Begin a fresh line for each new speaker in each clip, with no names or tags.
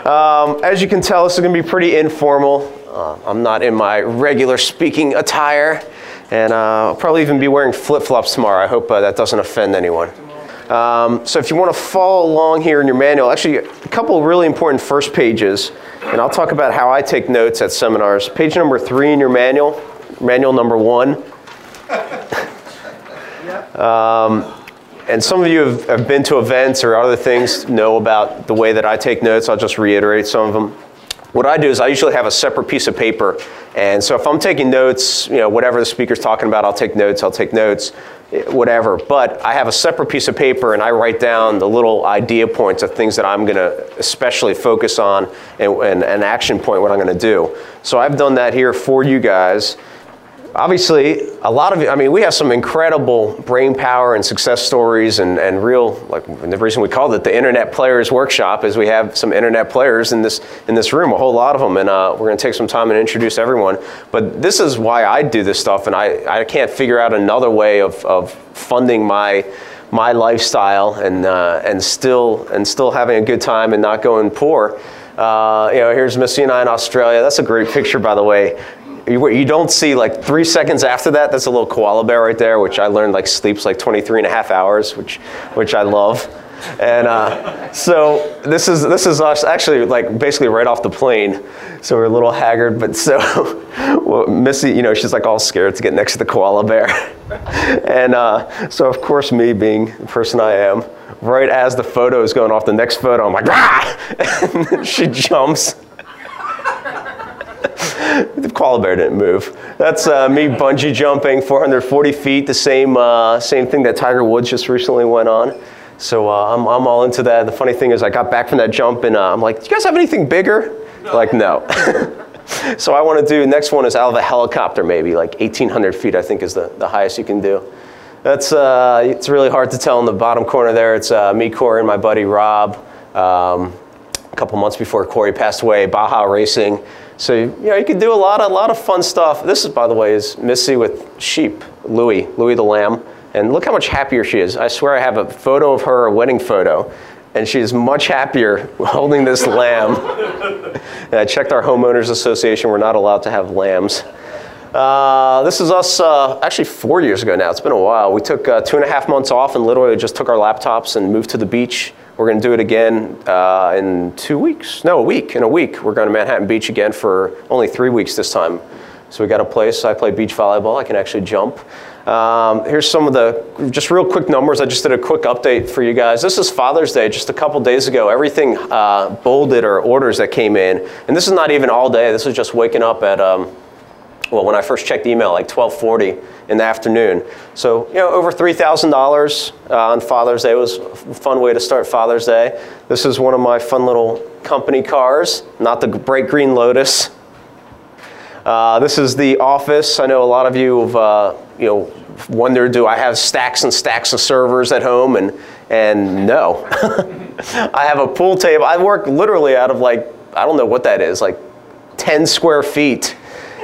As you can tell, this is going to be pretty informal. I'm not in my regular speaking attire, and I'll probably even be wearing flip-flops tomorrow. I hope that doesn't offend anyone. So if you want to follow along here in your manual, actually a couple of really important first pages, and I'll talk about how I take notes at seminars. Page number 3 in your manual, manual number 1. And some of you have been to events or other things, know about the way that I take notes. I'll just reiterate some of them. What I do is I usually have a separate piece of paper, and so if I'm taking notes, whatever the speaker's talking about, I'll take notes, whatever. But I have a separate piece of paper, and I write down the little idea points of things that I'm going to especially focus on, and an action point, what I'm going to do. So I've done that here for you guys. Obviously, a lot of you, we have some incredible brain power and success stories and real, the reason we called it the Internet Players Workshop is we have some Internet players in this room, a whole lot of them, and we're going to take some time and introduce everyone. But this is why I do this stuff, and I can't figure out another way of funding my lifestyle and still having a good time and not going poor. Here's Missy and I in Australia. That's a great picture, by the way. You don't see 3 seconds after that. That's a little koala bear right there, which I learned sleeps 23 and a half hours, which I love. And so this is us actually basically right off the plane. So we're a little haggard, but Missy, she's all scared to get next to the koala bear. And so of course me being the person I am, right as the photo is going off the next photo, I'm like, "Rah!" And she jumps. The koala bear didn't move. That's me bungee jumping 440 feet, the same thing that Tiger Woods just recently went on. So I'm all into that. The funny thing is I got back from that jump and I'm like, do you guys have anything bigger? No. So I want to do, next one is out of a helicopter maybe, 1,800 feet I think is the highest you can do. That's, it's really hard to tell in the bottom corner there. It's me, Corey, and my buddy Rob. A couple months before Corey passed away, Baja Racing. So you can do a lot of fun stuff. This is, by the way, is Missy with sheep, Louie the lamb, and look how much happier she is. I swear I have a photo of her, a wedding photo, and she is much happier holding this lamb. And I checked our homeowners association; we're not allowed to have lambs. This is us actually 4 years ago now. It's been a while. We took 2.5 months off and literally just took our laptops and moved to the beach. We're going to do it again in 2 weeks. No, a week. In a week, we're going to Manhattan Beach again for only 3 weeks this time. So we got a place. I play beach volleyball. I can actually jump. Here's some of the just real quick numbers. I just did a quick update for you guys. This is Father's Day just a couple days ago. Everything bolded or orders that came in. And this is not even all day. This is just waking up at, when I first checked email, 12:40 in the afternoon. So, over $3,000 on Father's Day. It was a fun way to start Father's Day. This is one of my fun little company cars, not the bright green Lotus. This is the office. I know a lot of you have, wondered, do I have stacks and stacks of servers at home? And no. I have a pool table. I work literally out of I don't know what that is, 10 square feet.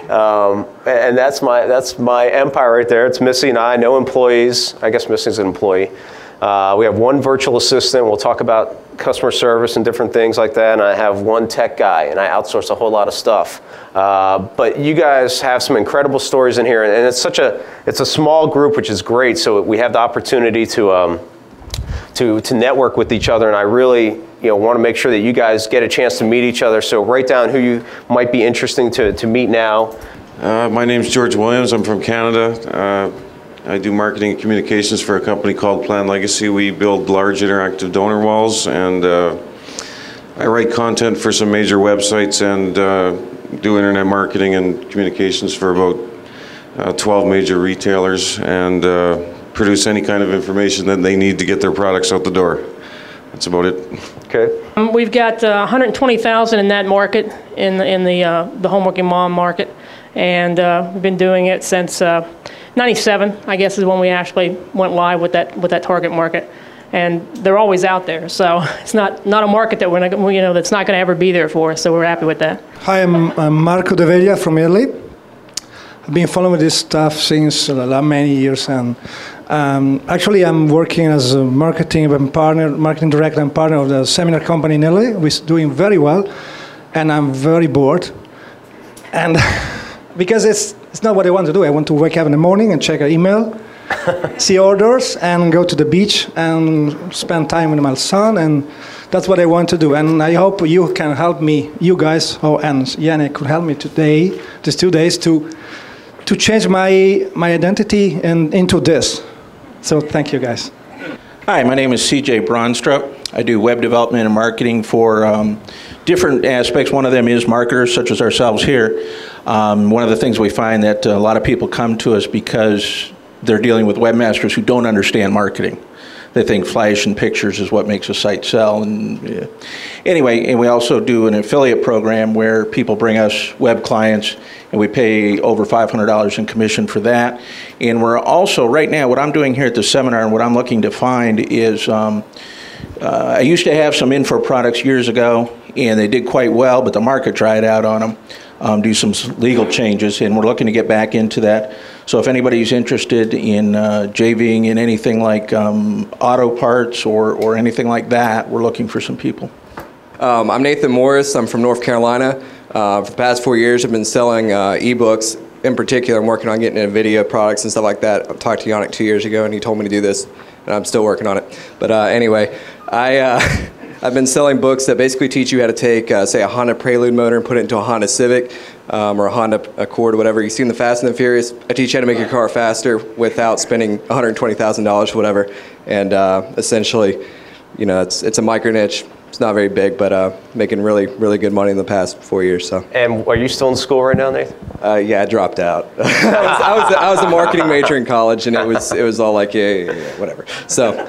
And that's my empire right there. It's Missy and I, no employees. I guess Missy's an employee. We have one virtual assistant. We'll talk about customer service and different things like that. And I have one tech guy, and I outsource a whole lot of stuff. But you guys have some incredible stories in here, and it's a small group, which is great. So we have the opportunity to network with each other, and I really want to make sure that you guys get a chance to meet each other. So write down who you might be interesting to meet now.
My name's George Williams. I'm from Canada. I do marketing and communications for a company called Plan Legacy. We build large interactive donor walls, and I write content for some major websites and do internet marketing and communications for about 12 major retailers, and produce any kind of information that they need to get their products out the door. That's about it.
Okay.
We've got 120,000 in that market, in the home working mom market, and we've been doing it since '97. I guess is when we actually went live with that target market, and they're always out there. So it's not a market that that's not going to ever be there for us. So we're happy with that.
Hi, I'm Marco De Veglia from Italy. been following this stuff since many years, and actually I'm working as a marketing director and partner of the seminar company in Italy. We're doing very well, and I'm very bored. And because it's not what I want to do. I want to wake up in the morning and check an email, see orders, and go to the beach and spend time with my son, and that's what I want to do. And I hope you can help me, you guys, and Yannick could help me today, these 2 days, to change my identity and into this. So thank you, guys.
Hi, my name is CJ Bronstrup. I do web development and marketing for different aspects. One of them is marketers, such as ourselves here. One of the things we find that a lot of people come to us because they're dealing with webmasters who don't understand marketing. They think flash and pictures is what makes a site sell. And anyway, and we also do an affiliate program where people bring us web clients, and we pay over $500 in commission for that. And we're also, right now, what I'm doing here at the seminar and what I'm looking to find is, I used to have some info products years ago, and they did quite well, but the market dried out on them. Do some legal changes, and we're looking to get back into that. So if anybody's interested in JVing in anything like auto parts or anything like that, we're looking for some people.
I'm Nathan Morris. I'm from North Carolina. For the past 4 years, I've been selling ebooks. In particular, I'm working on getting into video products and stuff like that. I talked to Yannick 2 years ago, and he told me to do this, and I'm still working on it. But anyway, I've been selling books that basically teach you how to take, say, a Honda Prelude motor and put it into a Honda Civic or a Honda Accord or whatever. You've seen the Fast and the Furious. I teach you how to make your car faster without spending $120,000 or whatever. And essentially, you know, it's a micro niche. It's not very big, but making really, really good money in the past 4 years. So.
And are you still in school right now, Nathan?
Yeah, I dropped out. I was a marketing major in college, and it was all like, yeah, whatever. So.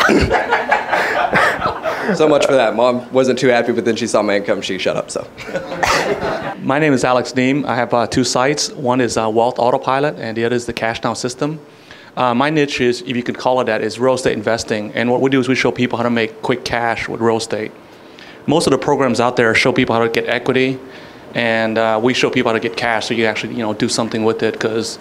So much for that. Mom wasn't too happy, but then she saw my income, she shut up, so.
My name is Alex Neem. I have 2 sites. One is Wealth Autopilot, and the other is the Cash Now system. My niche is, if you could call it that, is real estate investing. And what we do is we show people how to make quick cash with real estate. Most of the programs out there show people how to get equity, and we show people how to get cash so you can actually, do something with it. Because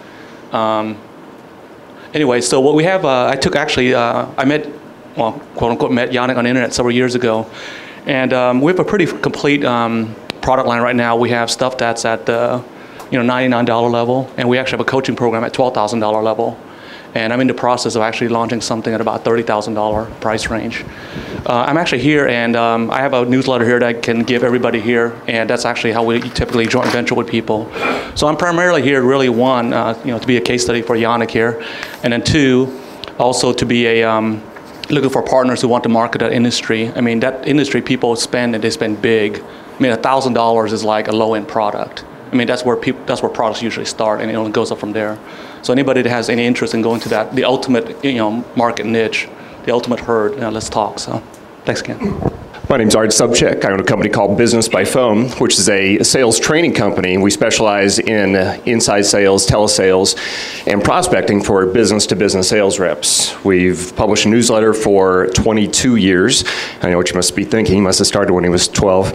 anyway, so what we have, I met, well, quote unquote, met Yannick on the internet several years ago, and we have a pretty complete product line right now. We have stuff that's at the $99 level, and we actually have a coaching program at $12,000 level. And I'm in the process of actually launching something at about $30,000 price range. I'm actually here, and I have a newsletter here that I can give everybody here, and that's actually how we typically joint venture with people. So I'm primarily here, really, one, to be a case study for Yannick here, and then 2, also to be a looking for partners who want to market that industry. I mean, that industry people spend, and they spend big. I mean, $1,000 is like a low-end product. I mean, that's where products usually start, and it only goes up from there. So anybody that has any interest in going to that, the ultimate, market niche, the ultimate herd, let's talk. So, thanks again.
My name's Art Subchik. I own a company called Business by Phone, which is a sales training company. We specialize in inside sales, telesales, and prospecting for business-to-business sales reps. We've published a newsletter for 22 years. I know what you must be thinking. He must have started when he was 12.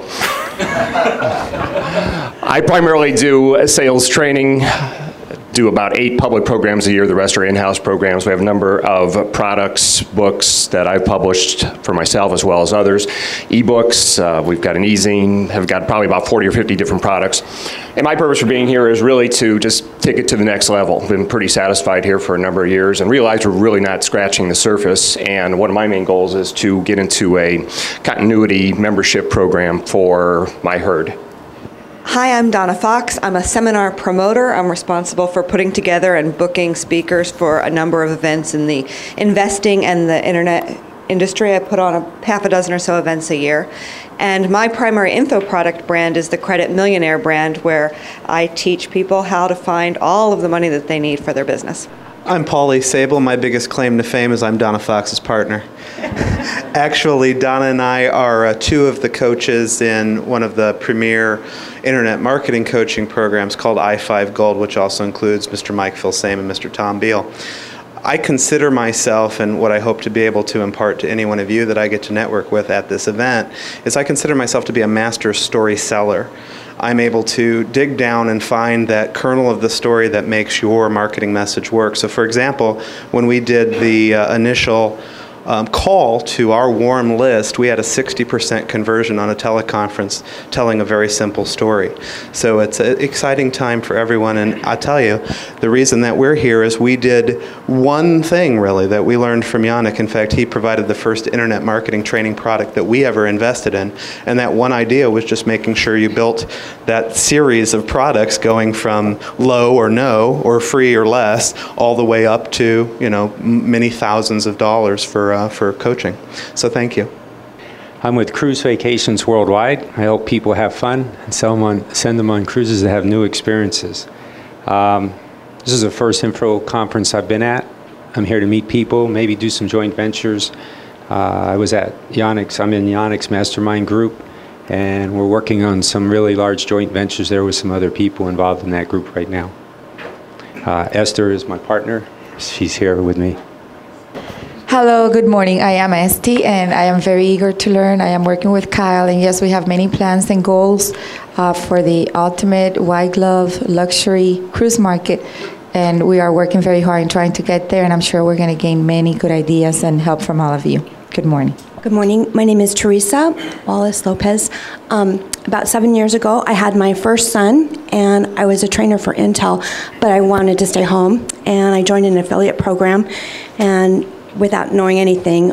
I primarily do sales training, do about 8 public programs a year. The rest are in-house programs. We have a number of products, books that I've published for myself as well as others. E-books, we've got an e-zine, have got probably about 40 or 50 different products. And my purpose for being here is really to just take it to the next level. Been pretty satisfied here for a number of years and realized we're really not scratching the surface. And one of my main goals is to get into a continuity membership program for my herd.
Hi, I'm Donna Fox. I'm a seminar promoter. I'm responsible for putting together and booking speakers for a number of events in the investing and the internet industry. I put on half a dozen or so events a year. And my primary info product brand is the Credit Millionaire brand, where I teach people how to find all of the money that they need for their business.
I'm Paulie Sable. My biggest claim to fame is I'm Donna Fox's partner. Actually, Donna and I are 2 of the coaches in one of the premier internet marketing coaching programs called i5 Gold, which also includes Mr. Mike Filsame and Mr. Tom Beal. I consider myself, and what I hope to be able to impart to any one of you that I get to network with at this event, is I consider myself to be a master story seller. I'm able to dig down and find that kernel of the story that makes your marketing message work. So for example, when we did the initial call to our warm list, we had a 60% conversion on a teleconference telling a very simple story. So it's an exciting time for everyone, and I'll tell you, the reason that we're here is we did one thing really that we learned from Yannick. In fact, he provided the first internet marketing training product that we ever invested in, and that one idea was just making sure you built that series of products going from low or no or free or less all the way up to, you know, many thousands of dollars for coaching. So thank you.
I'm with Cruise Vacations Worldwide. I help people have fun and send them on cruises that have new experiences. This is the first info conference I've been at. I'm here to meet people, maybe do some joint ventures. I was at Yannick's, I'm in Yannick's mastermind group, and we're working on some really large joint ventures there with some other people involved in that group right now. Esther is my partner. She's here with me.
Hello, good morning. I am Esty, and I am very eager to learn. I am working with Kyle, and yes, we have many plans and goals for the ultimate white glove luxury cruise market, and we are working very hard in trying to get there, and I'm sure we're going to gain many good ideas and help from all of you. Good morning.
Good morning. My name is Teresa Wallace Lopez. About 7 years ago, I had my first son, and I was a trainer for Intel, but I wanted to stay home, and I joined an affiliate program, and without knowing anything,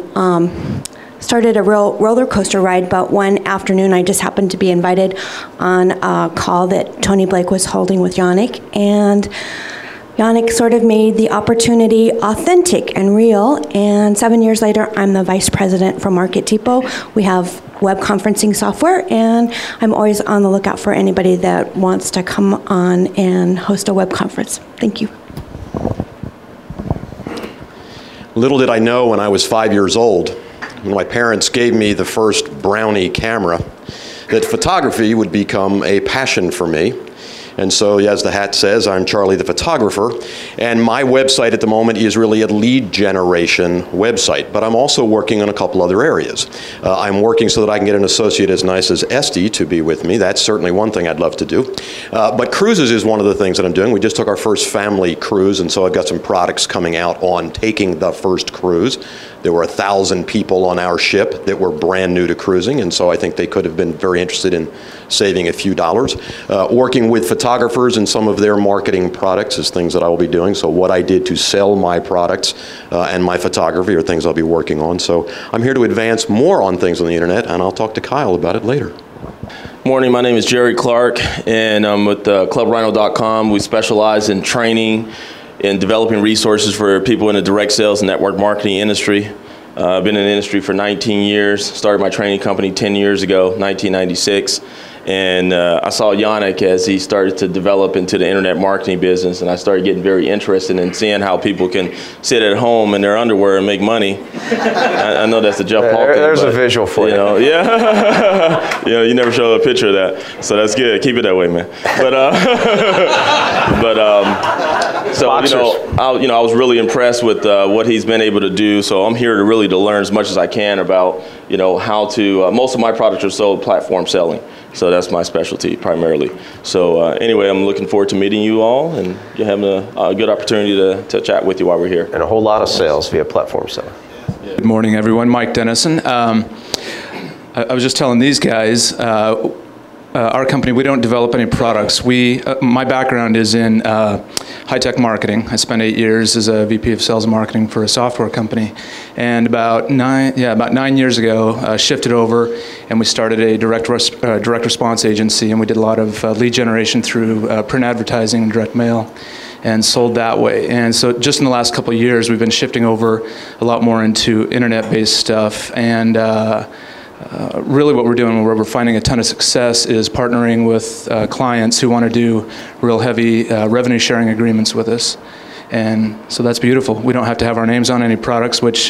started a real roller coaster ride, but one afternoon I just happened to be invited on a call that Tony Blake was holding with Yannick, and Yannick sort of made the opportunity authentic and real, and 7 years later I'm the vice president for Market Depot. We have web conferencing software, and I'm always on the lookout for anybody that wants to come on and host a web conference. Thank you.
Little did I know when I was 5 years old, when my parents gave me the first Brownie camera, that photography would become a passion for me. And so, as the hat says, I'm Charlie the photographer, and my website at the moment is really a lead generation website, but I'm also working on a couple other areas. I'm working so that I can get an associate as nice as Esty to be with me. That's certainly one thing I'd love to do. But cruises is one of the things that I'm doing. We just took our first family cruise, and so I've got some products coming out on taking the first cruise. There were 1,000 people on our ship that were brand new to cruising, and so I think they could have been very interested in saving a few dollars. Working with photographers and some of their marketing products is things that I will be doing. So what I did to sell my products and my photography are things I'll be working on. So I'm here to advance more on things on the internet, and I'll talk to Kyle about it later.
Morning, my name is Jerry Clark, and I'm with ClubRhino.com. We specialize in training and developing resources for people in the direct sales and network marketing industry. I've been in the industry for 19 years, started my training company 10 years ago, 1996. And I saw Yannick as he started to develop into the internet marketing business, and I started getting very interested in seeing how people can sit at home in their underwear and make money. I know that's a Jeff Paul thing.
There's a visual for you.
Yeah. You know, you never show a picture of that, so that's good. Keep it that way, man. So I was really impressed with what he's been able to do. So I'm here to really learn as much as I can about how to. Most of my products are sold platform selling. So that's my specialty primarily. So anyway, I'm looking forward to meeting you all and having a good opportunity to chat with you while we're here.
And a whole lot of sales via platform selling.
Good morning, everyone. Mike Dennison. I was just telling these guys, our company, we don't develop any products. My background is in high-tech marketing. I spent 8 years as a VP of sales and marketing for a software company. And about 9 years ago, shifted over, and we started a direct response agency, and we did a lot of lead generation through print advertising and direct mail, and sold that way. And so just in the last couple of years, we've been shifting over a lot more into internet-based stuff, and really what we're doing, where we're finding a ton of success, is partnering with clients who want to do real heavy revenue sharing agreements with us. And so that's beautiful. We don't have to have our names on any products, which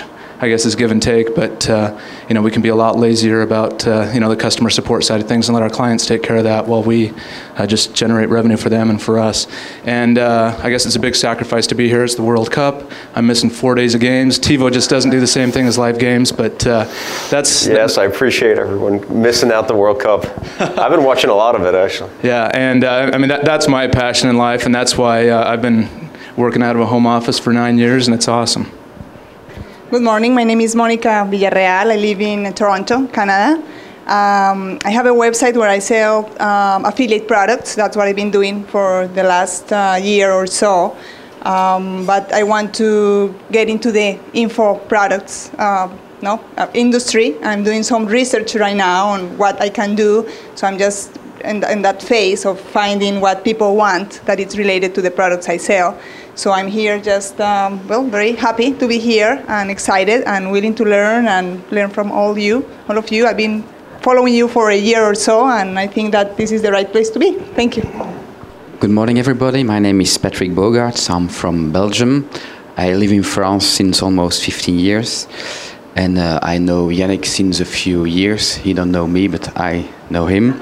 I guess, is give and take, but we can be a lot lazier about the customer support side of things and let our clients take care of that while we just generate revenue for them and for us. And I guess it's a big sacrifice to be here. It's the World Cup. I'm missing 4 days of games. TiVo just doesn't do the same thing as live games, but that's...
Yes, I appreciate everyone missing out the World Cup. I've been watching a lot of it, actually.
Yeah, and that's my passion in life, and that's why I've been working out of a home office for 9 years, and it's awesome.
Good morning. My name is Monica Villarreal. I live in Toronto, Canada. I have a website where I sell affiliate products. That's what I've been doing for the last year or so. But I want to get into the info products industry. I'm doing some research right now on what I can do. So I'm just in that phase of finding what people want that is related to the products I sell. So I'm here just, very happy to be here and excited and willing to learn from all of you. I've been following you for a year or so, and I think that this is the right place to be. Thank you.
Good morning, everybody. My name is Patrick Bogarts. I'm from Belgium. I live in France since almost 15 years. And I know Yannick since a few years. He don't know me, but I know him.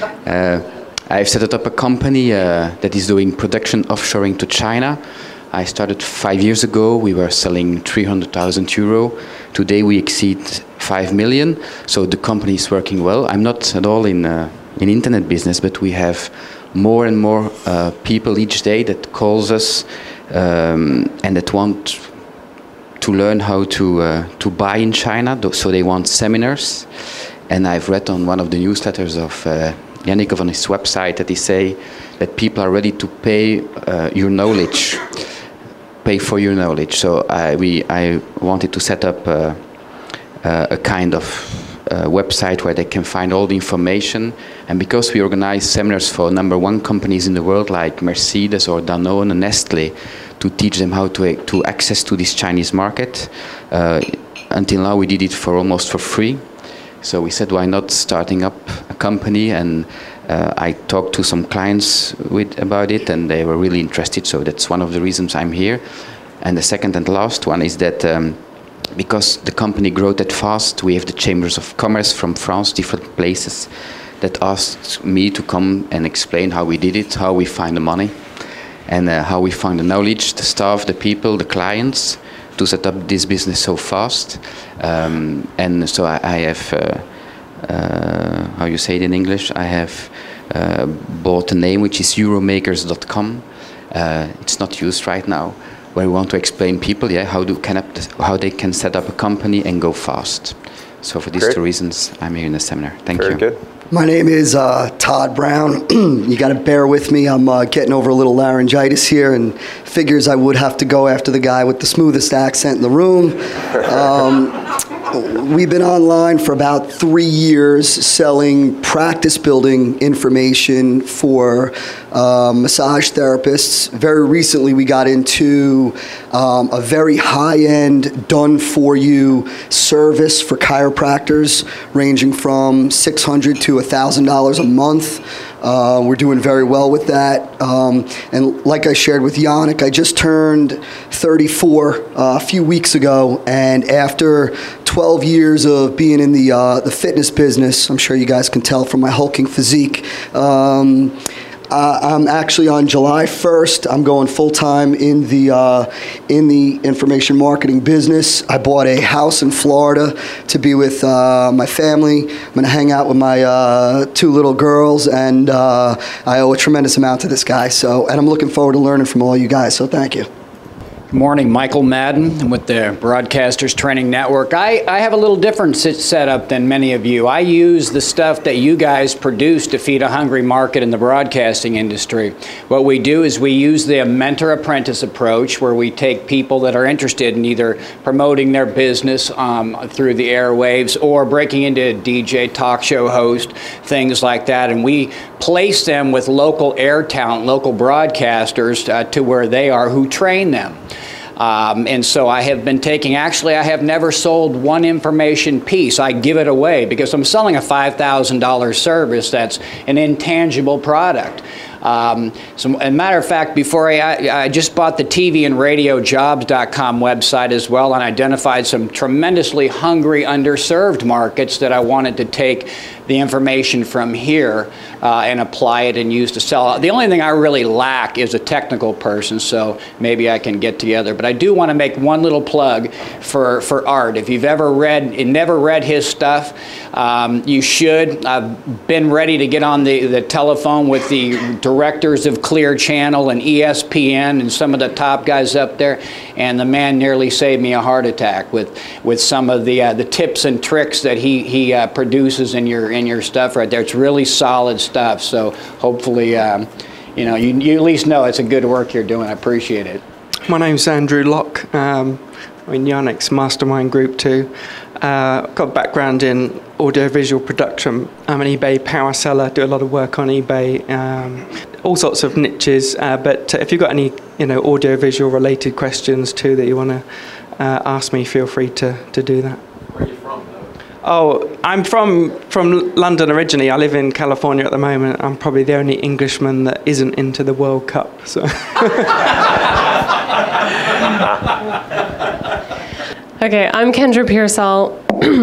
I've set up a company that is doing production offshoring to China. I started 5 years ago. We were selling 300,000 euro. Today we exceed 5 million. So the company is working well. I'm not at all in internet business, but we have more and more people each day that calls us and that want to learn how to buy in China. So they want seminars. And I've read on one of the newsletters of Yannick on his website that he say that people are ready to pay your knowledge, pay for your knowledge. So I wanted to set up a kind of website where they can find all the information. And because we organize seminars for #1 companies in the world like Mercedes or Danone and Nestle to teach them how to access to this Chinese market, until now we did it almost for free. So we said, why not starting up a company? And I talked to some clients about it, and they were really interested. So that's one of the reasons I'm here. And the second and last one is that because the company grew that fast, we have the chambers of commerce from France, different places, that asked me to come and explain how we did it, how we find the money, and how we find the knowledge, the staff, the people, the clients, to set up this business so fast. And so I have, how you say it in English, I have bought a name which is Euromakers.com. It's not used right now, where we want to explain people how they can set up a company and go fast. So for these two reasons, I'm here in the seminar. Thank you.
Very good.
My name is Todd Brown. You got to bear with me. I'm getting over a little laryngitis here, and figures I would have to go after the guy with the smoothest accent in the room. We've been online for about 3 years selling practice-building information for massage therapists. Very recently, we got into a very high-end, done-for-you service for chiropractors, ranging from $600 to $1,000 a month. We're doing very well with that. And like I shared with Yannick, I just turned 34 a few weeks ago, and after 12 years of being in the fitness business, I'm sure you guys can tell from my hulking physique, I'm actually on July 1st, I'm going full-time in the information marketing business. I bought a house in Florida to be with my family. I'm going to hang out with my 2 little girls, and I owe a tremendous amount to this guy. And I'm looking forward to learning from all you guys, so thank you.
Good morning, Michael Madden with the Broadcasters Training Network. I have a little different setup than many of you. I use the stuff that you guys produce to feed a hungry market in the broadcasting industry. What we do is we use the mentor-apprentice approach, where we take people that are interested in either promoting their business through the airwaves or breaking into a DJ, talk show host, things like that, and we place them with local air talent, local broadcasters to where they are, who train them. And so I have been actually I have never sold one information piece. I give it away because I'm selling a $5,000 service that's an intangible product. So, as a matter of fact, before I just bought the TV and radiojobs.com website as well, and identified some tremendously hungry, underserved markets that I wanted to take the information from here and apply it and use to sell. The only thing I really lack is a technical person, so maybe I can get together. But I do want to make one little plug for Art. If you've never read his stuff, you should. I've been ready to get on the telephone with the directors of Clear Channel and ESPN and some of the top guys up there, and the man nearly saved me a heart attack with some of the tips and tricks that he produces in your stuff right there. It's really solid stuff. So hopefully, you at least know it's a good work you're doing. I appreciate it.
My name's Andrew Locke. I'm in Yannick's mastermind group too. I've got a background in audiovisual production. I'm an eBay power seller, do a lot of work on eBay, all sorts of niches. But if you've got any audiovisual related questions too that you want to ask me, feel free to do that.
Where are you from, though?
Oh, I'm from London originally. I live in California at the moment. I'm probably the only Englishman that isn't into the World Cup. So.
Okay, I'm Kendra Pearsall.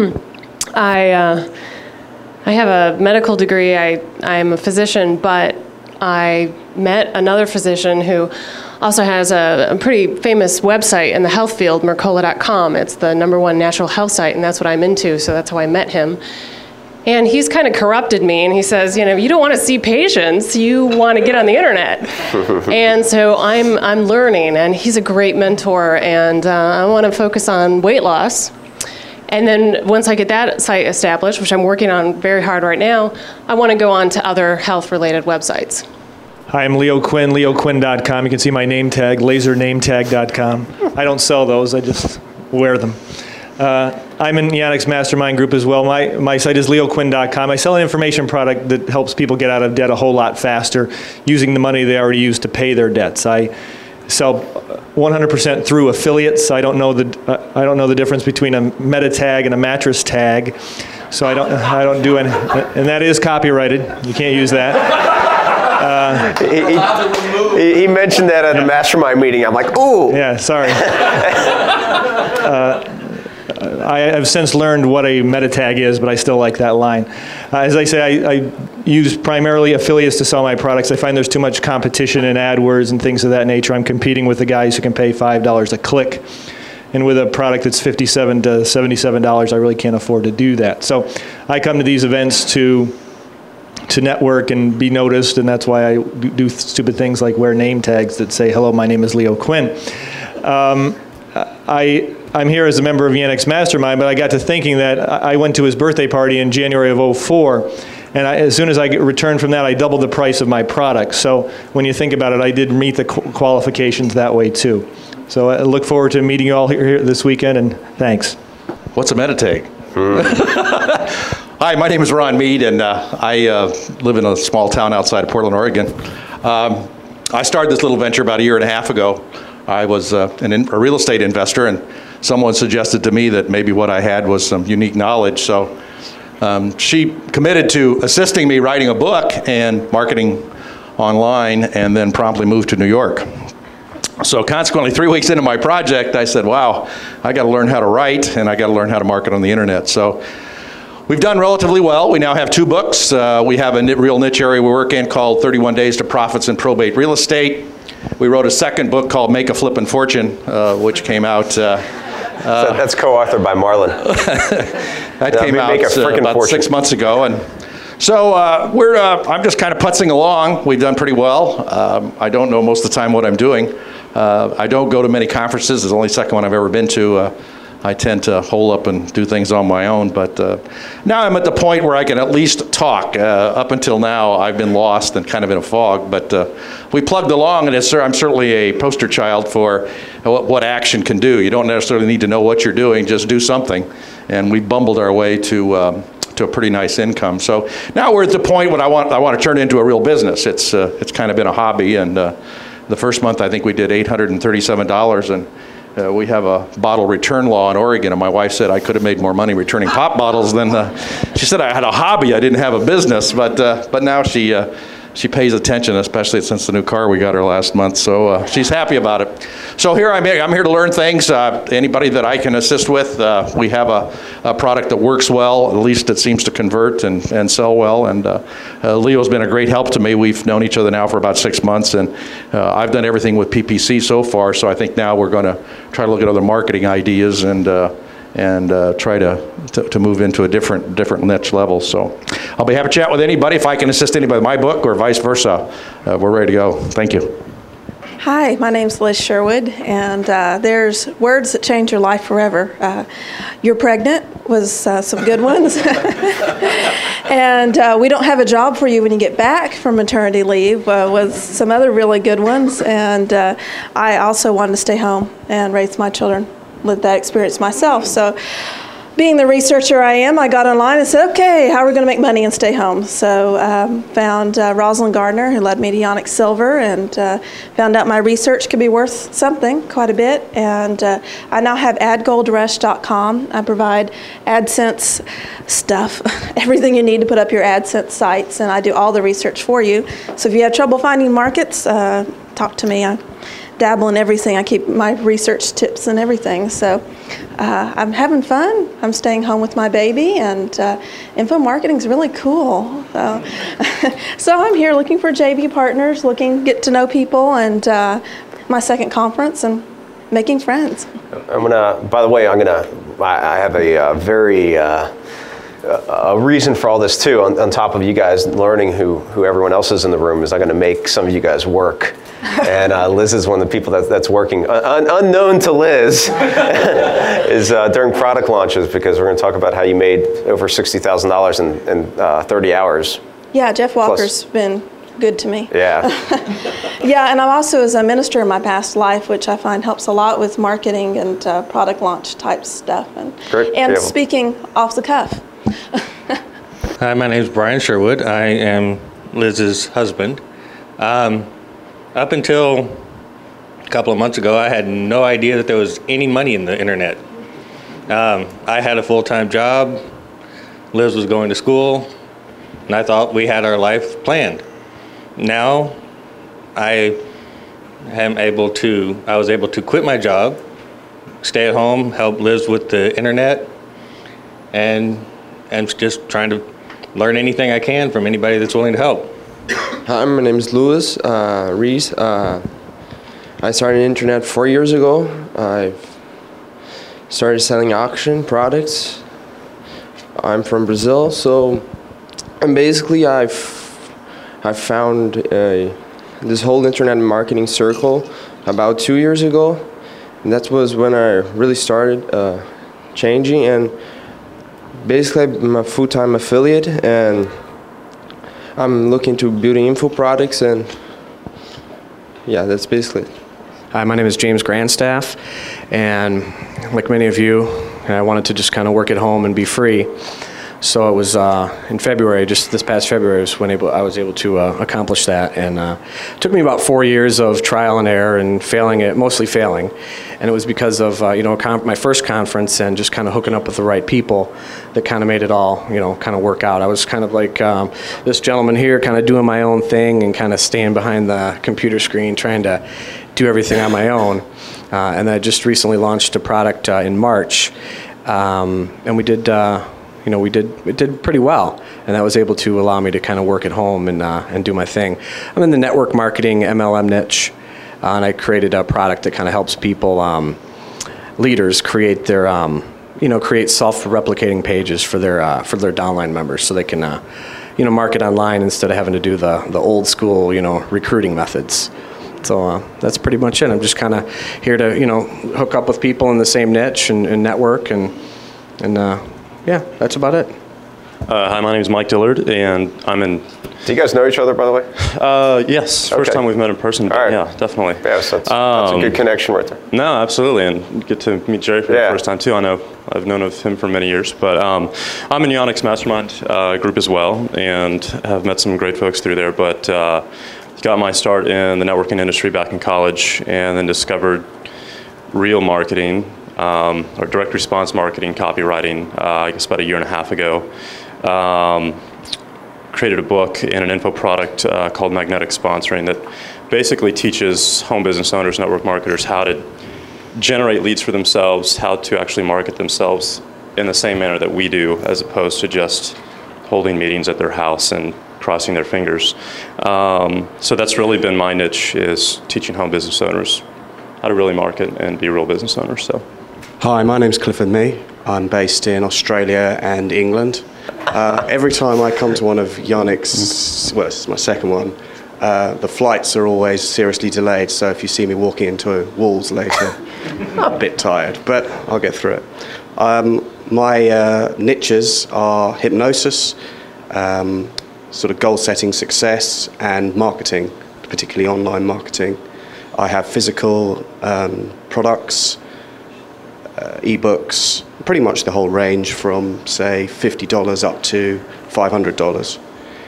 I have a medical degree. I am a physician, but I met another physician who also has a pretty famous website in the health field, Mercola.com. It's the #1 natural health site, and that's what I'm into, so that's how I met him. And he's kind of corrupted me, and he says, you don't want to see patients, you want to get on the internet. And so I'm learning, and he's a great mentor, and I want to focus on weight loss. And then once I get that site established, which I'm working on very hard right now, I want to go on to other health-related websites.
Hi, I'm Leo Quinn, leoquinn.com. You can see my name tag, lasernametag.com. I don't sell those, I just wear them. I'm in Yannick's mastermind group as well. My site is leoquinn.com. I sell an information product that helps people get out of debt a whole lot faster using the money they already use to pay their debts. I sell 100% through affiliates. I don't know the difference between a meta tag and a mattress tag, so I don't do any, and that is copyrighted. You can't use that.
He mentioned that at a mastermind meeting. I'm like, ooh.
Yeah, sorry. I have since learned what a meta tag is, but I still like that line. As I say, I use primarily affiliates to sell my products. I find there's too much competition in AdWords and things of that nature. I'm competing with the guys who can pay $5 a click. And with a product that's $57 to $77, I really can't afford to do that. So I come to these events to network and be noticed, and that's why I do stupid things like wear name tags that say, hello, my name is Leo Quinn. I'm here as a member of Yannick's Mastermind, but I got to thinking that I went to his birthday party in January of '04, and as soon as I returned from that, I doubled the price of my product. So when you think about it, I did meet the qualifications that way too. So I look forward to meeting you all here this weekend, and thanks.
What's a Metatag? Hi, my name is Ron Mead, and I live in a small town outside of Portland, Oregon. I started this little venture about 1.5 years ago. I was a real estate investor, and someone suggested to me that maybe what I had was some unique knowledge. So she committed to assisting me writing a book and marketing online, and then promptly moved to New York. So consequently, 3 weeks into my project, I said, wow, I got to learn how to write, and I got to learn how to market on the internet. So we've done relatively well. We now have 2 books. We have a real niche area we work in called 31 Days to Profits in Probate Real Estate. We wrote a second book called Make a Flippin' Fortune, which came out.
That's co-authored by Marlon.
That came out about 6 months ago, and so I'm just kind of putzing along. We've done pretty well. I don't know most of the time what I'm doing. I don't go to many conferences. It's the only second one I've ever been to. I tend to hole up and do things on my own, but now I'm at the point where I can at least talk. Up until now, I've been lost and kind of in a fog, but we plugged along, and I'm certainly a poster child for what action can do. You don't necessarily need to know what you're doing, just do something, and we bumbled our way to a pretty nice income. So now we're at the point when I want to turn it into a real business. It's kind of been a hobby, and the first month I think we did $837, and we have a bottle return law in Oregon, and my wife said I could have made more money returning pop bottles than, she said I had a hobby, I didn't have a business, but now she she pays attention, especially since the new car we got her last month. So she's happy about it. So here I'm here to learn things. Anybody that I can assist with, we have a product that works well. At least it seems to convert and sell well. And Leo's been a great help to me. We've known each other now for about 6 months, and I've done everything with PPC so far. So I think now we're going to try to look at other marketing ideas and try to move into a different niche level. So I'll be happy to chat with anybody. If I can assist anybody with my book or vice versa, we're ready to go. Thank you.
Hi, my name's Liz Sherwood, and there's words that change your life forever. You're pregnant was some good ones. And we don't have a job for you when you get back from maternity leave was some other really good ones. And I also wanted to stay home and raise my children, lived that experience myself. So being the researcher I am, I got online and said, okay, how are we going to make money and stay home? So found Rosalind Gardner, who led me to Yonex Silver, and found out my research could be worth something, quite a bit. And I now have adgoldrush.com. I provide AdSense stuff, everything you need to put up your AdSense sites, and I do all the research for you. So if you have trouble finding markets, talk to me. I dabble in everything. I keep my research tips and everything. So I'm having fun. I'm staying home with my baby, and info marketing is really cool. So I'm here looking for JV partners, get to know people, and my second conference, and making friends.
By the way, I have a very a reason for all this too. On top of you guys learning who everyone else is in the room, is I'm going to make some of you guys work. And Liz is one of the people that's working, unknown to Liz, is during product launches, because we're going to talk about how you made over $60,000 in 30 hours.
Yeah, Jeff Walker's been good to me.
Yeah.
Yeah, and I'm also as a minister in my past life, which I find helps a lot with marketing and product launch type stuff. And speaking off the cuff.
Hi, my name is Brian Sherwood. I am Liz's husband. Up until a couple of months ago, I had no idea that there was any money in the internet. I had a full-time job. Liz was going to school, and I thought we had our life planned. Now, I was able to quit my job, stay at home, help Liz with the internet, and I'm just trying to learn anything I can from anybody that's willing to help.
Hi, my name is Louis Rees. I started internet 4 years ago. I started selling auction products. I'm from Brazil, and basically I've found this whole internet marketing circle about 2 years ago, and that was when I really started changing. And basically I'm a full-time affiliate, and I'm looking to building info products, and yeah, that's basically it.
Hi, my name is James Grandstaff, and like many of you, I wanted to just kind of work at home and be free. So it was in February, just this past February, was when I was able to accomplish that. And it took me about 4 years of trial and error and mostly failing. And it was because of my first conference and just kind of hooking up with the right people that kind of made it all kind of work out. I was kind of like this gentleman here, kind of doing my own thing and kind of staying behind the computer screen trying to do everything on my own. And I just recently launched a product in March, and we did. We did pretty well, and that was able to allow me to kind of work at home and do my thing. I'm in the network marketing MLM niche, and I created a product that kind of helps people, leaders, create their create self-replicating pages for their downline members, so they can market online instead of having to do the old school recruiting methods. So that's pretty much it. I'm just kind of here to hook up with people in the same niche and network and yeah, that's about it.
Hi, my name is Mike Dillard, and I'm in...
Do you guys know each other, by the way?
Yes, first time we've met in person, but yeah, definitely.
Yeah, so that's a good connection right there.
No, absolutely, and get to meet Jerry for the first time, too. I've known of him for many years, but I'm in Yonex Mastermind group as well, and have met some great folks through there, but got my start in the networking industry back in college, and then discovered real marketing, or direct response marketing, copywriting, I guess about 1.5 years ago. created a book and an info product called Magnetic Sponsoring that basically teaches home business owners, network marketers how to generate leads for themselves, how to actually market themselves in the same manner that we do, as opposed to just holding meetings at their house and crossing their fingers. So that's really been my niche, is teaching home business owners how to really market and be real business owners. So,
hi, my name's Clifford Mee. I'm based in Australia and England. Every time I come to one of Yannick's, well, this is my second one, the flights are always seriously delayed, so if you see me walking into walls later, I'm a bit tired, but I'll get through it. My niches are hypnosis, sort of goal-setting success, and marketing, particularly online marketing. I have physical products, ebooks, pretty much the whole range from, say, $50 up to $500.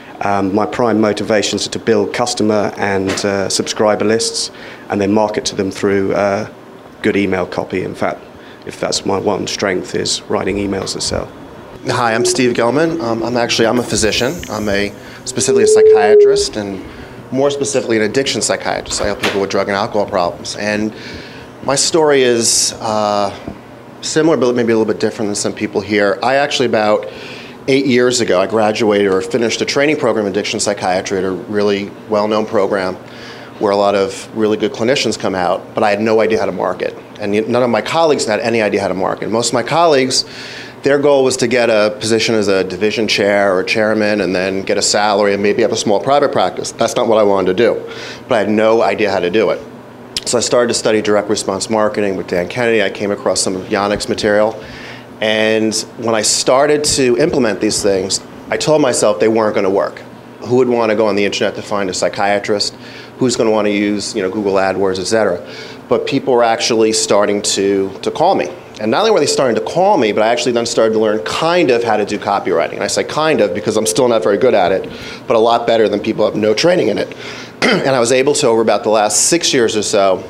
My prime motivations are to build customer and subscriber lists and then market to them through good email copy. In fact, if that's my one strength, is writing emails that sell.
Hi, I'm Steve Gelman. I'm a physician. I'm specifically a psychiatrist, and more specifically an addiction psychiatrist. I help people with drug and alcohol problems. And my story is similar, but maybe a little bit different than some people here. I actually, about 8 years ago, I graduated or finished a training program in addiction psychiatry at a really well-known program where a lot of really good clinicians come out, but I had no idea how to market. And none of my colleagues had any idea how to market. Most of my colleagues, their goal was to get a position as a division chair or chairman and then get a salary and maybe have a small private practice. That's not what I wanted to do, but I had no idea how to do it. So I started to study direct response marketing with Dan Kennedy. I came across some of Yannick's material. And when I started to implement these things, I told myself they weren't going to work. Who would want to go on the internet to find a psychiatrist? Who's going to want to use, Google AdWords, et cetera? But people were actually starting to call me. And not only were they starting to call me, but I actually then started to learn kind of how to do copywriting. And I say kind of because I'm still not very good at it, but a lot better than people who have no training in it. And I was able to, over about the last 6 years or so,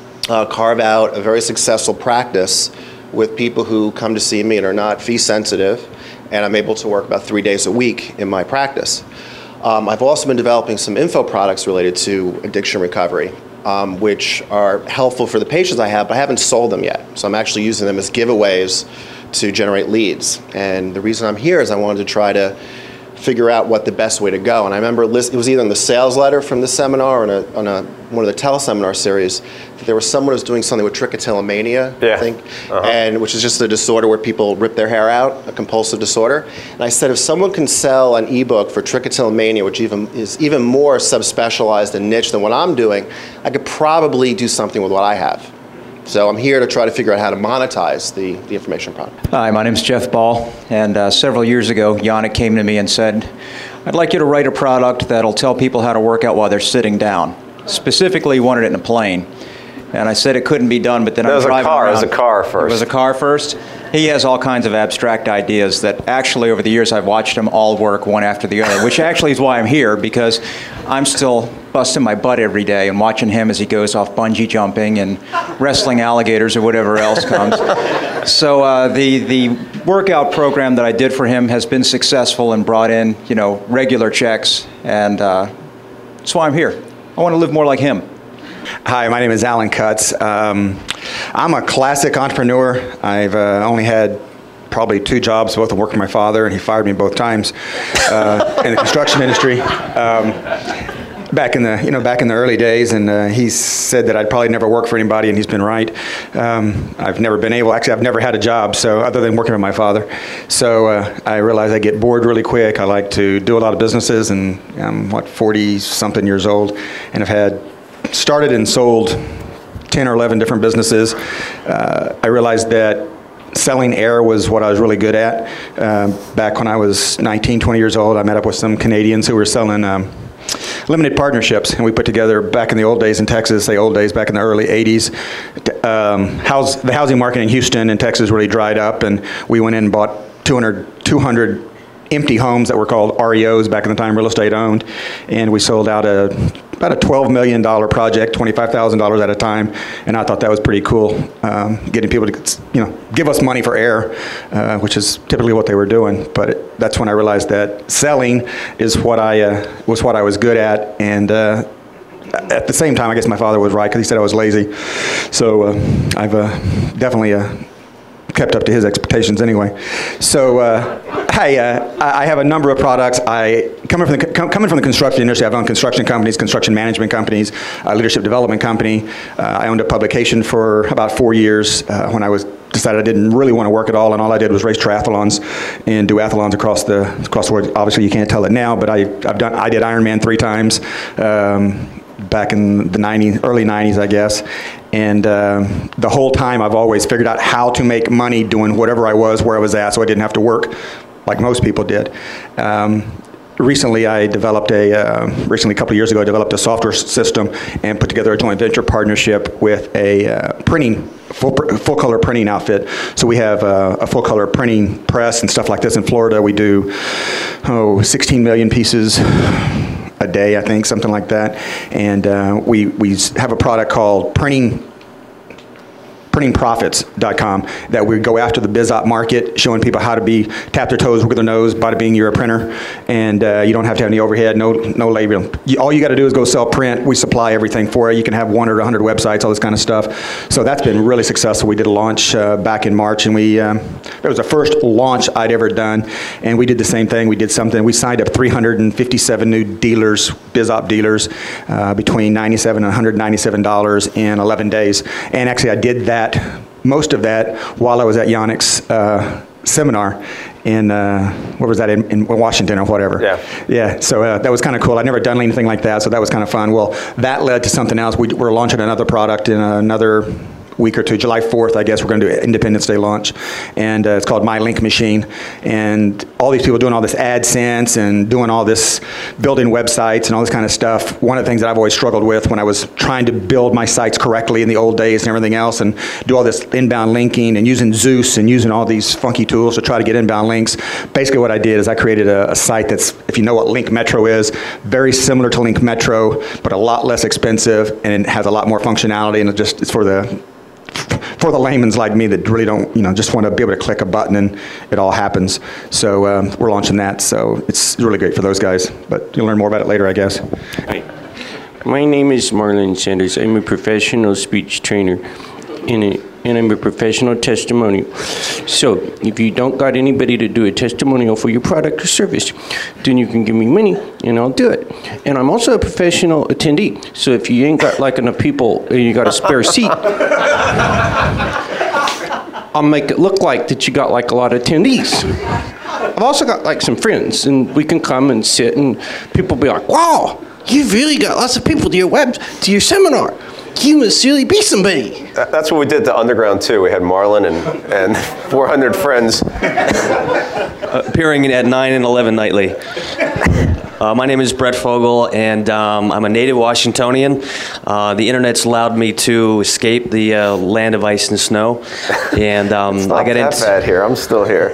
carve out a very successful practice with people who come to see me and are not fee sensitive. And I'm able to work about 3 days a week in my practice. I've also been developing some info products related to addiction recovery, which are helpful for the patients I have, but I haven't sold them yet. So I'm actually using them as giveaways to generate leads. And the reason I'm here is I wanted to try to figure out what the best way to go. And I remember it was either in the sales letter from the seminar or on one of the teleseminar series that there was someone who was doing something with trichotillomania, I think, and which is just a disorder where people rip their hair out, a compulsive disorder. And I said, if someone can sell an ebook for trichotillomania, which is even more subspecialized and niche than what I'm doing, I could probably do something with what I have. So I'm here to try to figure out how to monetize the information product.
Hi, my name is Jeff Ball, and several years ago, Yannick came to me and said, I'd like you to write a product that'll tell people how to work out while they're sitting down. Specifically, he wanted it in a plane. And I said it couldn't be done, but then I'm driving around.
It was a car first.
It was a car first. He has all kinds of abstract ideas that actually over the years I've watched them all work one after the other, which actually is why I'm here, because I'm still busting my butt every day and watching him as he goes off bungee jumping and wrestling alligators or whatever else comes. So the workout program that I did for him has been successful and brought in, regular checks, and that's why I'm here. I want to live more like him.
Hi, my name is Alan Cutts. I'm a classic entrepreneur. I've only had probably 2 jobs, both of work for my father, and he fired me both times in the construction industry. Back in the early days, and he said that I'd probably never work for anybody, and he's been right. I've never had a job, so other than working for my father. So I realize I get bored really quick. I like to do a lot of businesses, and I'm 40-something years old, and I've started and sold 10 or 11 different businesses. I realized that selling air was what I was really good at. Back when I was 19, 20 years old, I met up with some Canadians who were selling limited partnerships, and we put together, back in the old days in Texas, back in the early 80s, the housing market in Houston and Texas really dried up, and we went in and bought 200 empty homes that were called REOs back in the time, real estate owned, and we sold out about a $12 million project, $25,000 at a time, and I thought that was pretty cool, getting people to give us money for air, which is typically what they were doing. But that's when I realized that selling is what I was good at, and at the same time, I guess my father was right because he said I was lazy. So I've definitely kept up to his expectations anyway. So I have a number of products. Coming from the construction industry, I've owned construction companies, construction management companies, leadership development company. I owned a publication for about 4 years when I decided I didn't really want to work at all, and all I did was race triathlons and do athlons across the world. Obviously, you can't tell it now, but I did Ironman 3 times. Back in the early 90s, I guess. And the whole time I've always figured out how to make money doing whatever I was, where I was at, so I didn't have to work like most people did. Recently, a couple of years ago, I developed a software system and put together a joint venture partnership with a full color printing outfit. So we have a full color printing press and stuff like this in Florida. We do 16 million pieces a day, I think, something like that. And we have a product called printingprofits.com that we go after the biz op market, showing people how to tap their toes, wiggle their nose, bada bing, you're a printer, and you don't have to have any overhead, no labor. All you got to do is go sell print. We supply everything for it. You can have 1 or 100 websites, all this kind of stuff. So that's been really successful. We did a launch back in March, and it was the first launch I'd ever done, and we did the same thing. We signed up 357 new dealers, biz op dealers, between $97 and $197 in 11 days. And actually, I did most of that while I was at Yannick's seminar in where was that, in Washington or whatever. Yeah. So that was kind of cool. I'd never done anything like that, so that was kind of fun. Well, that led to something else. We're launching another product in another week or two. July 4th, I guess, we're going to do an Independence Day launch, and it's called My Link Machine. And all these people doing all this AdSense and doing all this, building websites and all this kind of stuff. One of the things that I've always struggled with when I was trying to build my sites correctly in the old days and everything else, and do all this inbound linking and using Zeus and using all these funky tools to try to get inbound links. Basically what I did is I created a site that's, if you know what Link Metro is, very similar to Link Metro, but a lot less expensive, and it has a lot more functionality, and it's for the layman's like me that really don't, just want to be able to click a button and it all happens. So we're launching that, so it's really great for those guys. But you'll learn more about it later, I guess.
Hi. My name is Marlon Sanders. I'm a professional speech trainer, and I'm a professional testimonial. So if you don't got anybody to do a testimonial for your product or service, then you can give me money and I'll do it. And I'm also a professional attendee. So if you ain't got like enough people and you got a spare seat, I'll make it look like that you got like a lot of attendees. I've also got like some friends, and we can come and sit, and people be like, wow, you've really got lots of people to your seminar. You must really be somebody.
That's what we did to Underground too. We had Marlon and 400 friends
appearing at 9 and 11 nightly. My name is Brett Fogel, and I'm a native Washingtonian. The internet's allowed me to escape the land of ice and snow, and
it's not that bad here. I'm still here.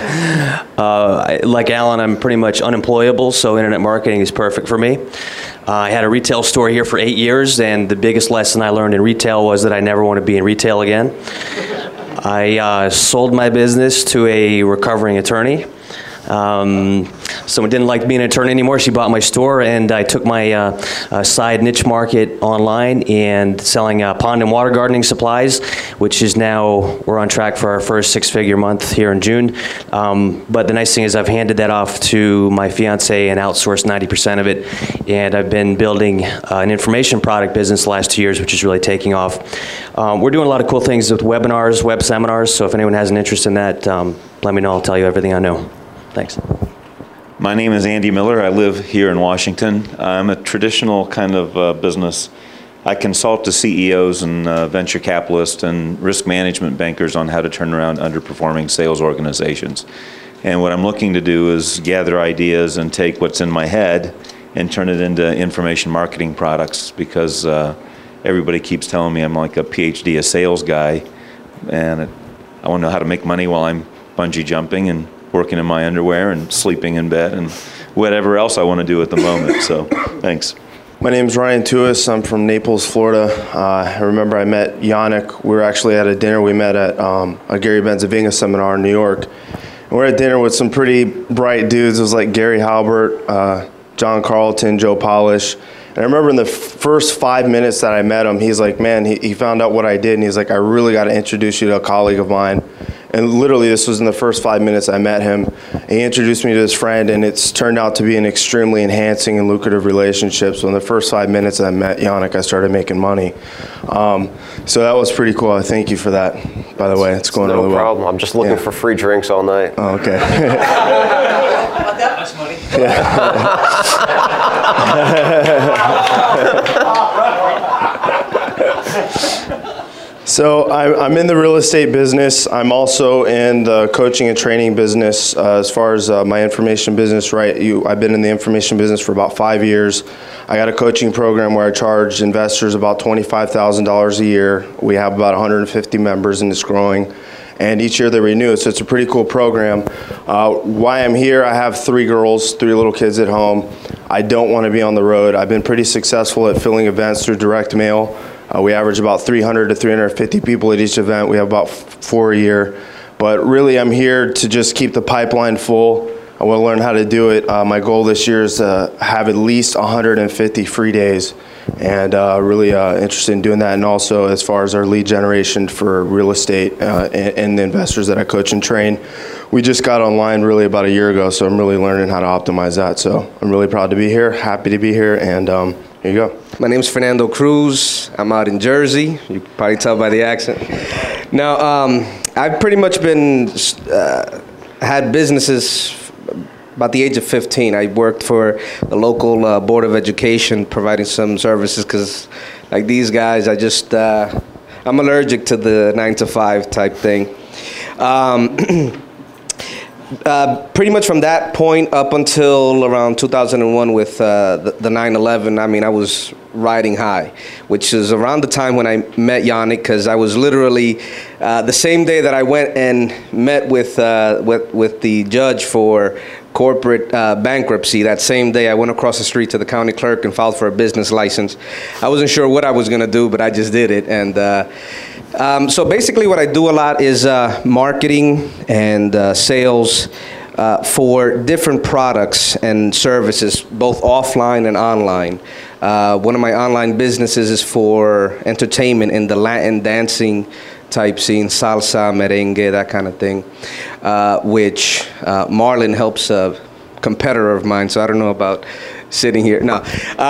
Like Alan, I'm pretty much unemployable, so internet marketing is perfect for me. I had a retail store here for 8 years, and the biggest lesson I learned in retail was that I never want to be in retail again. I sold my business to a recovering attorney. Someone didn't like being an attorney anymore. She bought my store, and I took my side niche market online and selling pond and water gardening supplies, which is now, we're on track for our first 6-figure month here in June. But the nice thing is I've handed that off to my fiance and outsourced 90% of it. And I've been building an information product business the last 2 years, which is really taking off. We're doing a lot of cool things with webinars, web seminars. So if anyone has an interest in that, let me know. I'll tell you everything I know. Thanks.
My name is Andy Miller. I live here in Washington. I'm a traditional kind of business. I consult to CEOs and venture capitalists and risk management bankers on how to turn around underperforming sales organizations. And what I'm looking to do is gather ideas and take what's in my head and turn it into information marketing products, because everybody keeps telling me I'm like a PhD, a sales guy, and I want to know how to make money while I'm bungee jumping and working in my underwear and sleeping in bed and whatever else I want to do at the moment. So thanks.
My name's Ryan Tuis. I'm from Naples, Florida. I remember I met Yannick. We were actually at a dinner we met at a Gary Benzavinga seminar in New York. And we're at dinner with some pretty bright dudes. It was like Gary Halbert, John Carlton, Joe Polish. And I remember in the first 5 minutes that I met him, he's like, man, he found out what I did, and he's like, I really got to introduce you to a colleague of mine. And literally, this was in the first 5 minutes I met him. He introduced me to his friend, and it's turned out to be an extremely enhancing and lucrative relationship. So in the first 5 minutes I met Yannick, I started making money. So that was pretty cool. I thank you for that, by the way. It's going really well.
No problem. I'm just looking for free drinks all night.
Oh, okay.
Not that much money.
So I'm in the real estate business. I'm also in the coaching and training business. As far as my information business, right? I've been in the information business for about 5 years. I got a coaching program where I charge investors about $25,000 a year. We have about 150 members, and it's growing. And each year they renew it, so it's a pretty cool program. Why I'm here, I have 3 girls, 3 little kids at home. I don't want to be on the road. I've been pretty successful at filling events through direct mail. We average about 300 to 350 people at each event. We have about 4 a year. But really, I'm here to just keep the pipeline full. I want to learn how to do it. My goal this year is to have at least 150 free days. And really interested in doing that. And also, as far as our lead generation for real estate and the investors that I coach and train, we just got online really about a year ago. So I'm really learning how to optimize that. So I'm really proud to be here, happy to be here, and here you go.
My name's Fernando Cruz. I'm out in Jersey. You can probably tell by the accent. Now, I've pretty much been had businesses about the age of 15. I worked for the local Board of Education providing some services because, like these guys, I'm allergic to the 9 to 5 type thing. Pretty much from that point up until around 2001 with the 9/11, I mean, I was riding high, which is around the time when I met Yannick, because I was literally the same day that I went and met with the judge for corporate bankruptcy. That same day, I went across the street to the county clerk and filed for a business license. I wasn't sure what I was going to do, but I just did it. And so basically what I do a lot is marketing and sales for different products and services, both offline and online. One of my online businesses is for entertainment in the Latin dancing type scene, salsa, merengue, that kind of thing, which Marlon helps a competitor of mine, so I don't know about sitting here. No.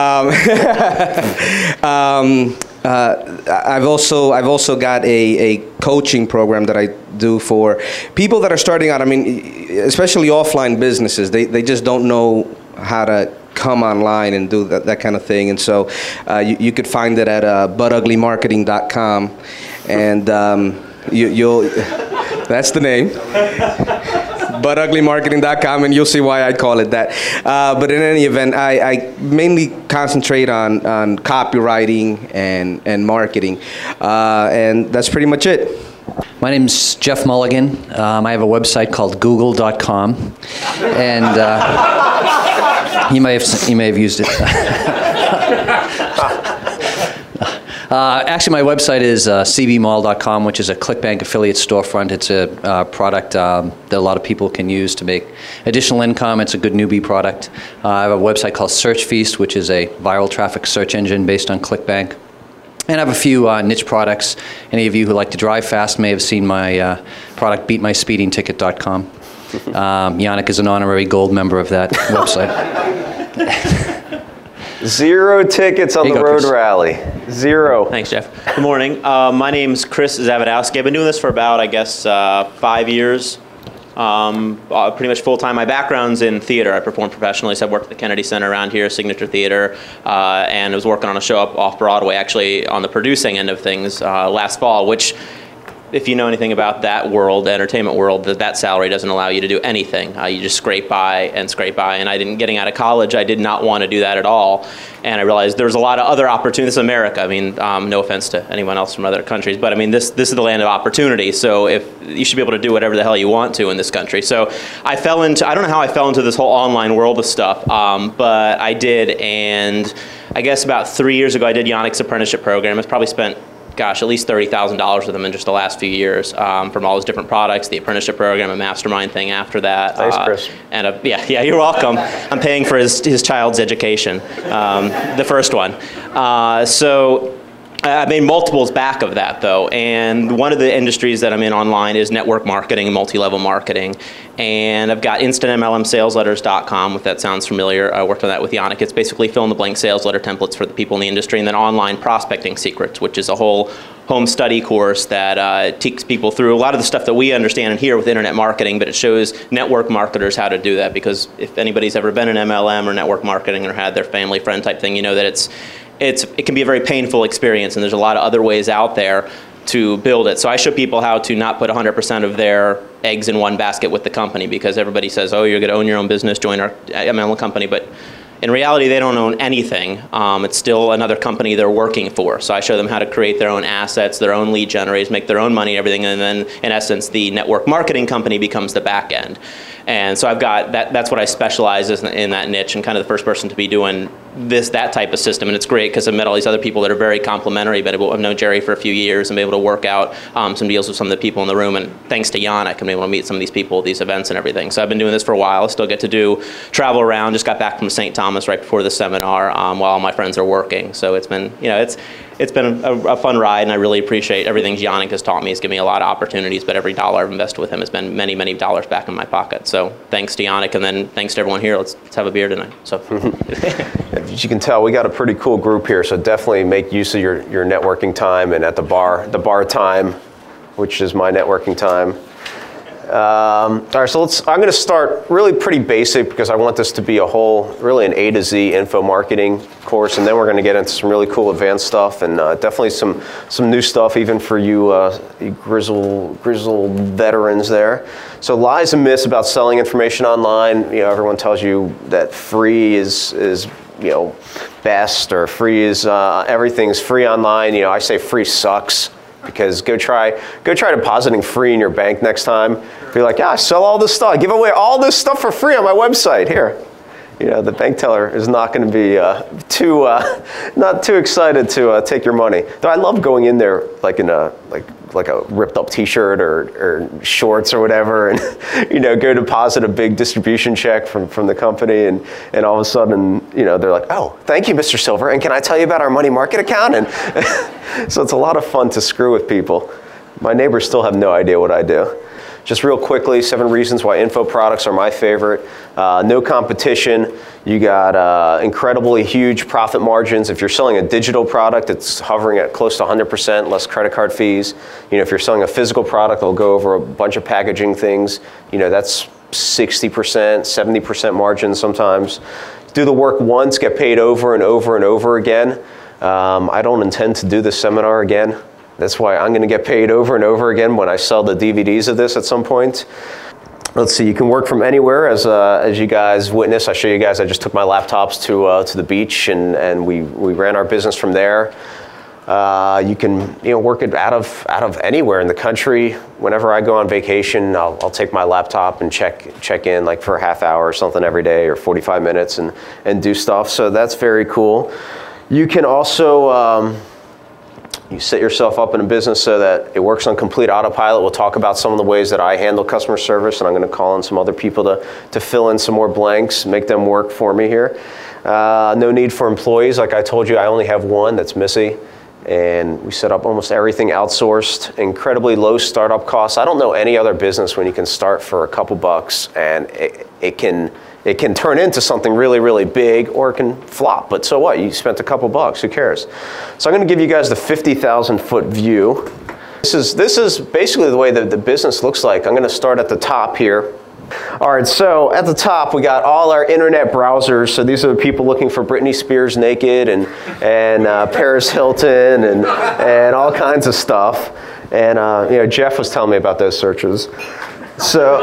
I've also got a coaching program that I do for people that are starting out. I mean, especially offline businesses. They just don't know how to come online and do that kind of thing. And so you could find it at buttuglymarketing.com, and you'll that's the name. buttuglymarketing.com, and you'll see why I call it that. But in any event, I mainly concentrate on copywriting and marketing, and that's pretty much it.
My name's Jeff Mulligan. I have a website called google.com, and you may have used it. Actually, my website is cbmall.com, which is a ClickBank affiliate storefront. It's a product that a lot of people can use to make additional income. It's a good newbie product. I have a website called SearchFeast, which is a viral traffic search engine based on ClickBank. And I have a few niche products. Any of you who like to drive fast may have seen my product, beatmyspeedingticket.com. Yannick is an honorary gold member of that website.
0 tickets on the road rally. 0.
Thanks, Jeff. Good morning. My name's Chris Zavadowski. I've been doing this for about, 5 years. Pretty much full-time. My background's in theater. I perform professionally, so I've worked at the Kennedy Center around here, Signature Theater, and I was working on a show up off Broadway, actually on the producing end of things last fall, which if you know anything about that world, the entertainment world, that salary doesn't allow you to do anything. You just scrape by. And getting out of college, I did not want to do that at all. And I realized there's a lot of other opportunities in America. I mean, no offense to anyone else from other countries, but I mean, this is the land of opportunity. So if you should be able to do whatever the hell you want to in this country. So I don't know how I fell into this whole online world of stuff, but I did. And I guess about 3 years ago, I did Yannick's apprenticeship program. I've probably spent, at least $30,000 with them in just the last few years, from all those different products, the apprenticeship program, a mastermind thing after that.
Thanks, Chris.
Yeah, you're welcome. I'm paying for his child's education, the first one. So I made multiples back of that, though, and one of the industries that I'm in online is network marketing and multi-level marketing, and I've got InstantMLMSalesLetters.com, if that sounds familiar. I worked on that with Yannick. It's basically fill-in-the-blank sales letter templates for the people in the industry, and then Online Prospecting Secrets, which is a whole home study course that takes people through a lot of the stuff that we understand and hear with internet marketing, but it shows network marketers how to do that, because if anybody's ever been in MLM or network marketing or had their family friend type thing, you know that it can be a very painful experience, and there's a lot of other ways out there to build it. So I show people how to not put 100% of their eggs in one basket with the company, because everybody says, oh, you're going to own your own business, join our MLM company, but in reality, they don't own anything. It's still another company they're working for. So I show them how to create their own assets, their own lead generators, make their own money, everything, and then in essence, the network marketing company becomes the back end. And so I've got that's what I specialize in that niche, and kind of the first person to be doing that type of system. And it's great because I've met all these other people that are very complimentary, but I've known Jerry for a few years and been able to work out some deals with some of the people in the room. And thanks to Yannick, I'm able to meet some of these people at these events and everything. So I've been doing this for a while. I still get to travel around. Just got back from St. Thomas right before the seminar while all my friends are working. So it's been, it's been a fun ride, and I really appreciate everything Yannick has taught me. He's given me a lot of opportunities, but every dollar I've invested with him has been many, many dollars back in my pocket. So thanks to Yannick, and then thanks to everyone here. Let's have a beer tonight. So,
as you can tell, we got a pretty cool group here. So definitely make use of your networking time, and at the bar time, which is my networking time. All right, so I'm going to start really pretty basic, because I want this to be really an A to Z info marketing course, and then we're going to get into some really cool advanced stuff, and definitely some new stuff even for you grizzled veterans there. So lies and myths about selling information online. Everyone tells you that free is best, or free is everything's free online. I say free sucks. Because go try depositing free in your bank next time. Be like, I sell all this stuff. I give away all this stuff for free on my website. Here, the bank teller is not going to be not too excited to take your money. Though I love going in there like in a ripped up T-shirt or shorts or whatever, and go deposit a big distribution check from the company, and all of a sudden they're like, oh, thank you, Mr. Silver, and can I tell you about our money market account? And so it's a lot of fun to screw with people. My neighbors still have no idea what I do. Just real quickly, 7 reasons why info products are my favorite. No competition. You got incredibly huge profit margins. If you're selling a digital product, it's hovering at close to 100%, less credit card fees. If you're selling a physical product, they'll go over a bunch of packaging things. That's 60%, 70% margin sometimes. Do the work once, get paid over and over and over again. I don't intend to do this seminar again. That's why I'm going to get paid over and over again when I sell the DVDs of this at some point. Let's see, you can work from anywhere, as you guys witnessed. I show you guys, I just took my laptops to the beach, and we ran our business from there. You can work it out of anywhere in the country. Whenever I go on vacation, I'll take my laptop and check in like for a half hour or something every day, or 45 minutes, and do stuff. So that's very cool. You can also you set yourself up in a business so that it works on complete autopilot. We'll talk about some of the ways that I handle customer service, and I'm going to call on some other people to fill in some more blanks, make them work for me here. No need for employees. Like I told you, I only have one, that's Missy. And we set up almost everything outsourced. Incredibly low startup costs. I don't know any other business when you can start for a couple bucks, and it can turn into something really, really big, or it can flop. But so what? You spent a couple bucks. Who cares? So I'm going to give you guys the 50,000 foot view. This is basically the way that the business looks like. I'm going to start at the top here. All right, so at the top we got all our internet browsers. So these are the people looking for Britney Spears naked and Paris Hilton and all kinds of stuff. And Jeff was telling me about those searches. So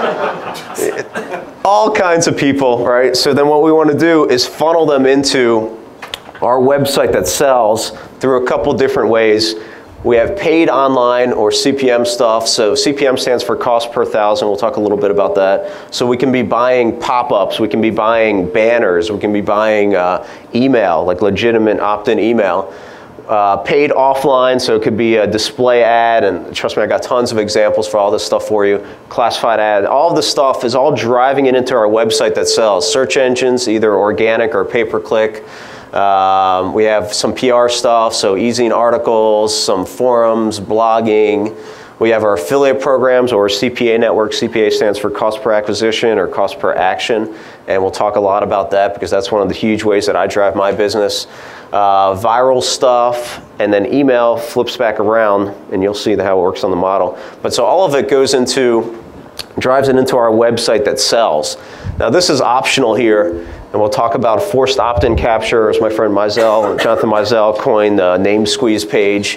all kinds of people, right? So then what we want to do is funnel them into our website that sells through a couple different ways. We have paid online or CPM stuff. So CPM stands for cost per thousand. We'll talk a little bit about that. So we can be buying pop-ups. We can be buying banners. We can be buying email, like legitimate opt-in email. Paid offline, so it could be a display ad, and trust me, I got tons of examples for all this stuff for you. Classified ad, all of this stuff is all driving it into our website that sells. Search engines, either organic or pay-per-click. We have some PR stuff, so e-zine articles, some forums, blogging. We have our affiliate programs or CPA network. CPA stands for cost per acquisition or cost per action, and we'll talk a lot about that because that's one of the huge ways that I drive my business. Viral stuff, and then email flips back around, and you'll see how it works on the model. But so all of it drives it into our website that sells. Now this is optional here, and we'll talk about forced opt-in capture, as my friend Jonathan Mizell coined the name squeeze page.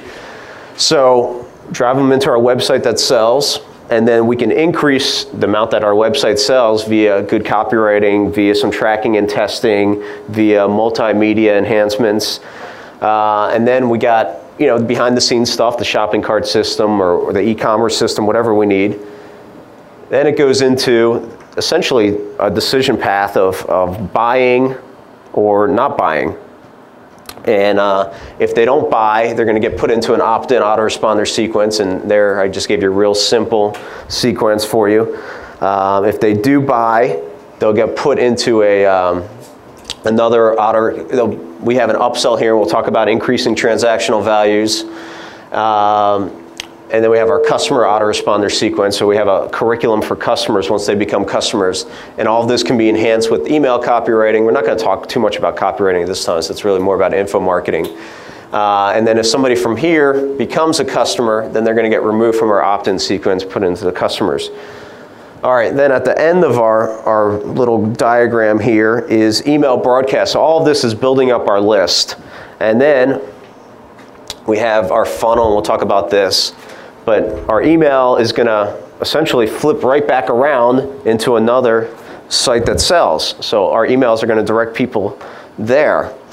So drive them into our website that sells, and then we can increase the amount that our website sells via good copywriting, via some tracking and testing, via multimedia enhancements. And then we got behind the scenes stuff, the shopping cart system or the e-commerce system, whatever we need. Then it goes into essentially a decision path of buying or not buying. And if they don't buy, they're going to get put into an opt-in autoresponder sequence. And there, I just gave you a real simple sequence for you. If they do buy, they'll get put into another we have an upsell here. We'll talk about increasing transactional values. And then we have our customer autoresponder sequence. So we have a curriculum for customers once they become customers. And all of this can be enhanced with email copywriting. We're not going to talk too much about copywriting this time, so it's really more about info marketing. And then if somebody from here becomes a customer, then they're going to get removed from our opt-in sequence, put into the customers. All right, then at the end of our little diagram here is email broadcast. So all of this is building up our list. And then we have our funnel, and we'll talk about this. But our email is going to essentially flip right back around into another site that sells. So our emails are going to direct people there.